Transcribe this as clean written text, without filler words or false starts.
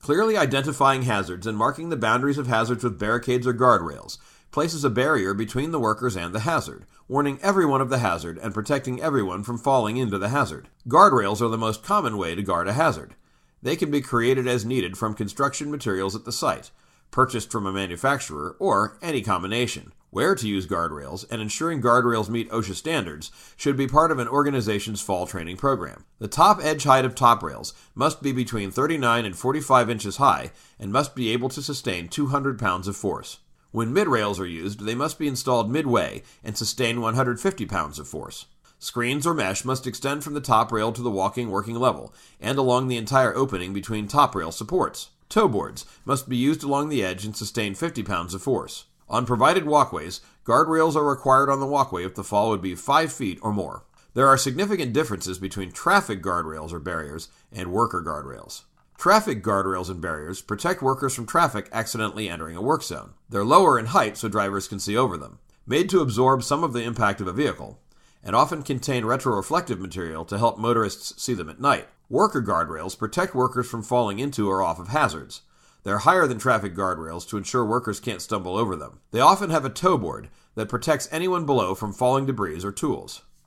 Clearly identifying hazards and marking the boundaries of hazards with barricades or guardrails places a barrier between the workers and the hazard, warning everyone of the hazard and protecting everyone from falling into the hazard. Guardrails are the most common way to guard a hazard. They can be created as needed from construction materials at the site, purchased from a manufacturer, or any combination. Where to use guardrails and ensuring guardrails meet OSHA standards should be part of an organization's fall training program. The top edge height of top rails must be between 39 and 45 inches high and must be able to sustain 200 pounds of force. When mid-rails are used, they must be installed midway and sustain 150 pounds of force. Screens or mesh must extend from the top rail to the walking working level and along the entire opening between top rail supports. Toe boards must be used along the edge and sustain 50 pounds of force. On provided walkways, guardrails are required on the walkway if the fall would be 5 feet or more. There are significant differences between traffic guardrails or barriers and worker guardrails. Traffic guardrails and barriers protect workers from traffic accidentally entering a work zone. They're lower in height so drivers can see over them, made to absorb some of the impact of a vehicle, and often contain retroreflective material to help motorists see them at night. Worker guardrails protect workers from falling into or off of hazards. They're higher than traffic guardrails to ensure workers can't stumble over them. They often have a toe board that protects anyone below from falling debris or tools.